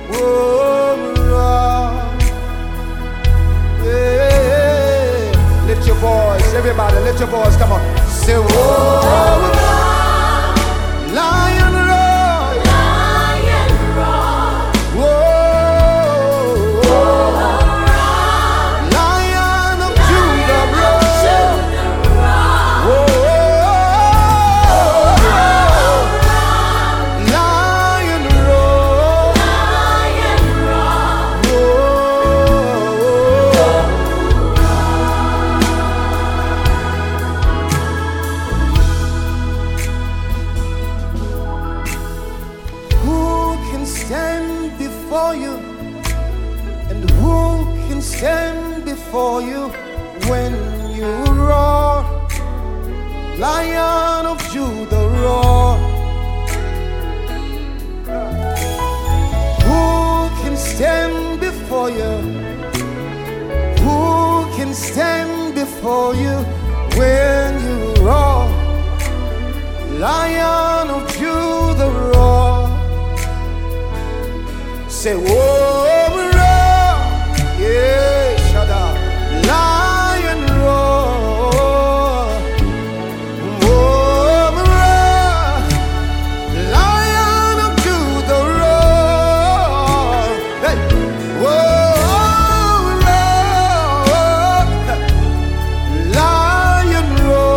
Oh, yeah. Lift your voice, everybody, lift your voice, come on. Say, oh, lion roar, lion roar. Whoa, lion of Judah roar. Whoa, lion roar, lion stand before you, and who can stand before you when you roar? Lion of Judah roar. Who can stand before you? Who can stand before you when you roar? Lion of Judah roar. Say, whoa, roar, yeah, shut up. Lion roar, whoa, roar. Lion of Judah roar. Hey, whoa, roar. Lion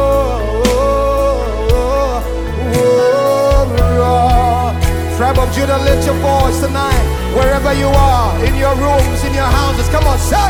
roar, whoa, roar. Tribe of Judah, lift your voice tonight. Wherever you are, in your rooms, in your houses, come on, say.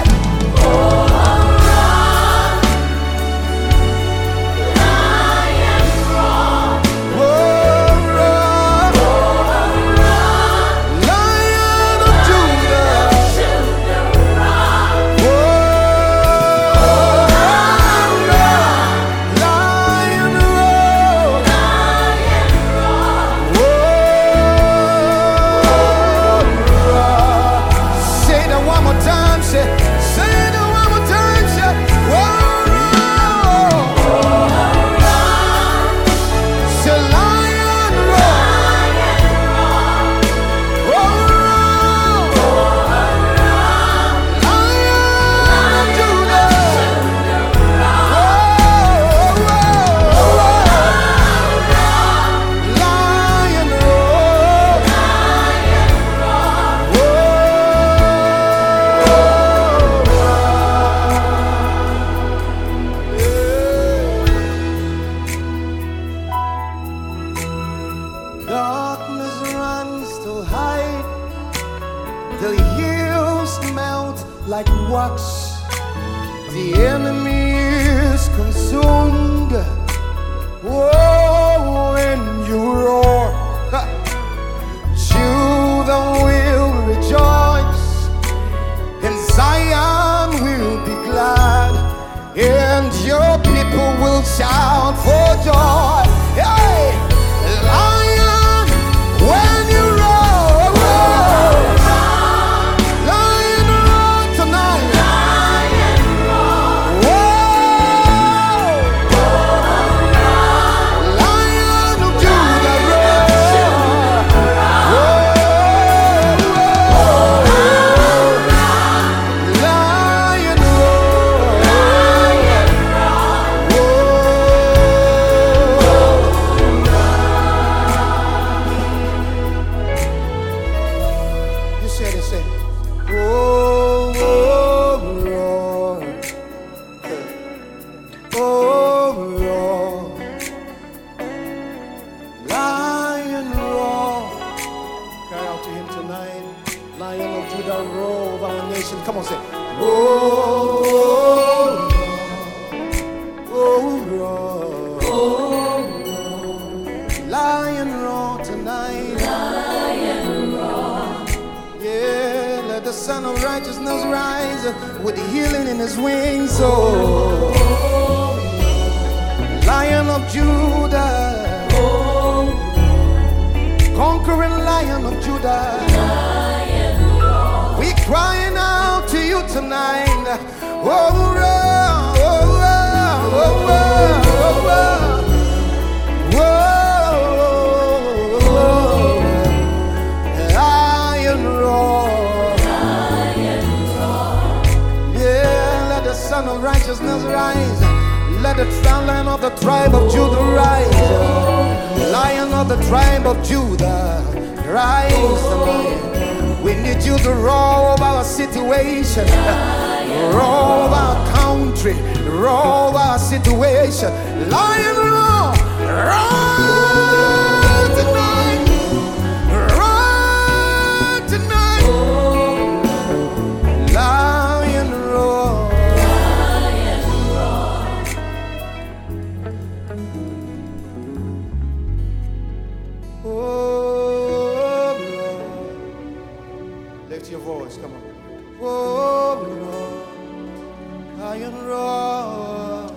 Darkness runs to hide, the hills melt like wax, the enemy is consumed. Oh, when you roar, Judah will rejoice, and Zion will be glad, and your people will shout for joy. Hey! Lion, when you roar, roar. Lion roar tonight. Lion roar. Whoa. Lion of Judah roar. Lion say, oh, oh, roar. Oh, roar. Lion roar. Cry out to him tonight. Lion of Judah roar over our nation. Come on, say, oh, roar. Oh, roar. Oh, roar. Lion roar tonight. The Son of Righteousness rise with healing in his wings. Oh, Lion of Judah, conquering Lion of Judah, we crying out to you tonight. Oh, oh, oh, oh, oh, oh, oh, oh, oh, Lion roar. rise. Let the lion of the tribe of Judah rise. Lion of the tribe of Judah, rise. We need you to roll over our situation, roll over our country, roll over our situation. Lion, roar, roar tonight, roar tonight. Lion, roar. Oh, Lord. Lift your voice, come on. Oh, Lord. Lion, roar.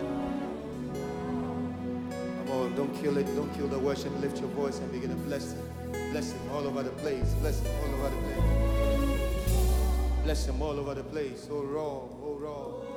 Come on, don't kill it. Don't kill the worship. Lift your voice and begin to bless him. Bless him all over the place. Bless him all over the place. Bless him all over the place. Oh, raw. Oh, raw.